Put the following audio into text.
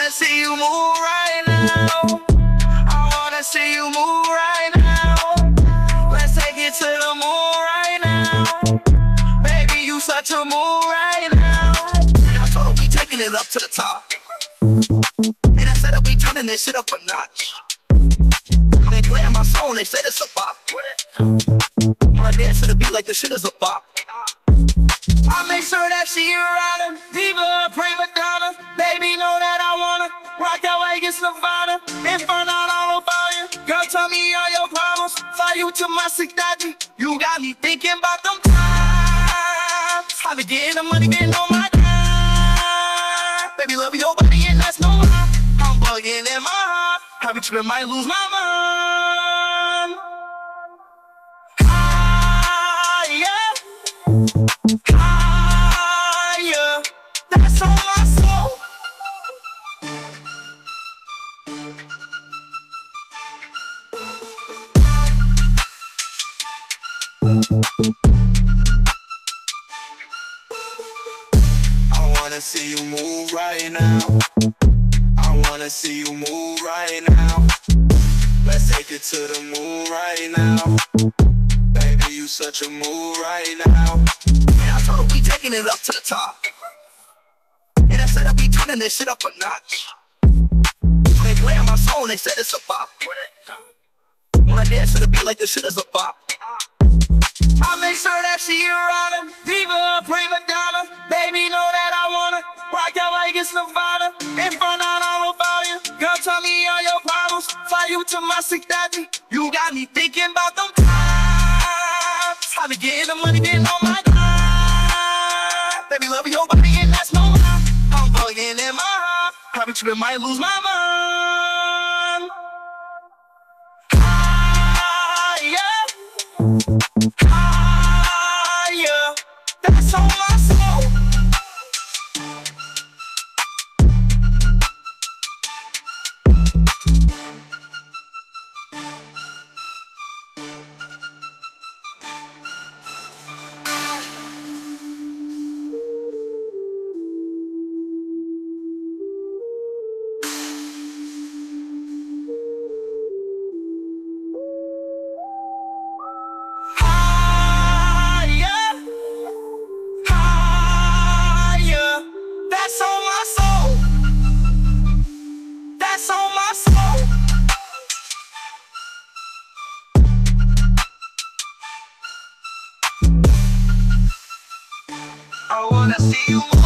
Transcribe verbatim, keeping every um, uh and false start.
wanna see you move right now. I wanna see you move right now. Let's take it to the moon right now. Baby, you such a moon right now. I told her we taking it up to the top. And I said that we turning this shit up a notch. They play in my song, they said it's a bop. I dance to the beat like the shit is a bop. I make sure that she around her, diva, prima donna. Baby, know that I wanna rock out Vegas, Nevada. Inferno all about you. Girl, tell me all your problems. Fly you to my Daddy. You got me thinking about them times. I've been getting the money, been on my time. Baby, love your body and that's no lie. I'm bugging in my heart. Every trip might lose my mind. Higher, higher. That's on my soul. I wanna see you move right now. I wanna see you move right now. Let's take it to the moon right now. Baby, you such a move right now. And I told her we taking it up to the top. And I said that we turning this shit up a notch. They play on my song, they said it's a bop. When I dance to the beat like this shit is a bop. I make sure that she around her, diva, prima donna. Baby, know that I wanna rock out Vegas, Nevada. Inferno all about you. Girl, tell me all your problems. Fly you to my Daddy. You got me thinking about them times. I've been getting the money, been on my time. Baby, love your body and that's no lie. I'm bugging in my heart. Every trip might lose my mind. Higher, higher. That's on my soul. That's on my soul. That's on my soul. I wanna see you.